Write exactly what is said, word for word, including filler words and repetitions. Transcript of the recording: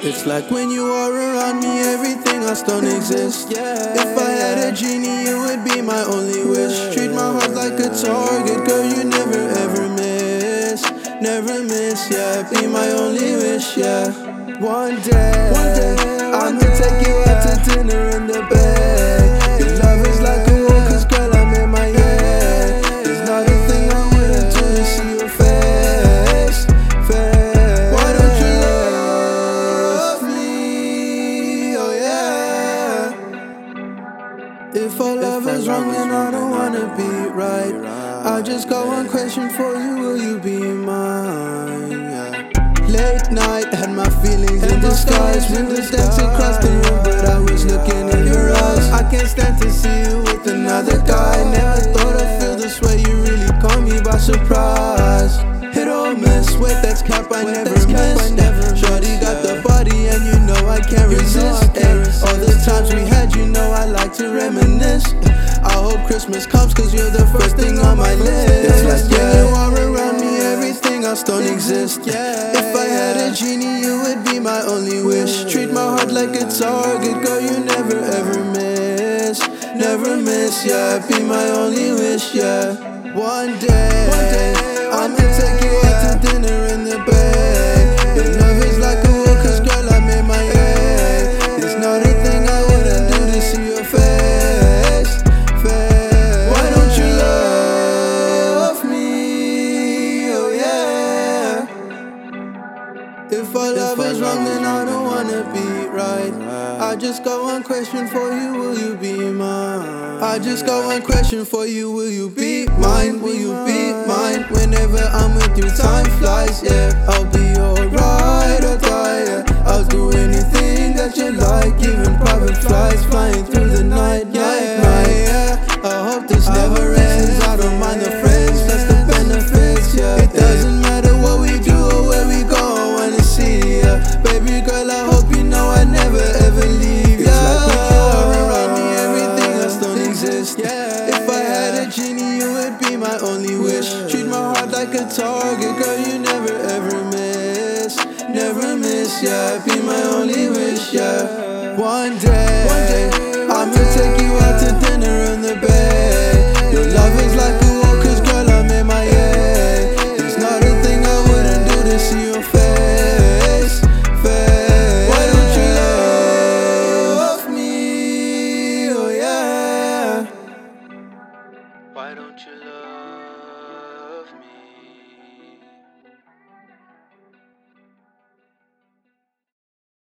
It's like when you are around me, everything else don't exist. If I had a genie, you would be my only wish. Treat my heart like a target, girl, you never ever miss. Never miss, yeah, be my only wish, yeah. One day, one day I'ma take you out to dinner in the bed. Your love is like a wall, cause girl, I'm in my head. There's not a thing I wouldn't do to see your face, face. Why don't you love me, oh yeah. If our love is wrong, then I don't wanna be right. I just got one question for you, will you be mine, yeah. Late night, had my feelings in disguise. Windows dancing across the room, but I was looking in your eyes. I can't stand to see you with another guy. Never thought I'd feel this way, you really caught me by surprise. Hit or miss, wait, that's cap, I never miss. Shorty got the body and you know I can't resist. All the times we had, you know I like to reminisce. I hope Christmas comes, cause you're the first thing on my list. It's like when you are around me, everything else don't exist. If I had a genie, you would be my only wish. Treat my heart like a target, girl, you never ever miss. Never miss, yeah, be my only wish, yeah. One day, one day I'ma take you out to dinner in the bed. Your love is like a wall, cause girl, I'm in my head. There's not a thing I wouldn't do to see your face, face. Why don't you love me, oh yeah. If our love is wrong, then I don't wanna be right. I just got one question for you, will you be mine? I just got one question for you, will you be mine? Will you be mine? Whenever I'm with you, time flies, yeah. I'll be your ride or die, yeah. I'll do anything that you like, even private flights, flying through the night, night, night, yeah. I hope this never ends, I don't mind the friends, that's the benefits, yeah. It doesn't matter what we do or where we go, I wanna see ya. Baby girl, I hope you know I never ever leave ya. It's like when you are around me, everything else don't exist. If I had a genie, you would be my only wish. Treat my heart like a target, girl, you never ever miss. Never miss, yeah, be my only wish, yeah. One day, one day I'ma take you out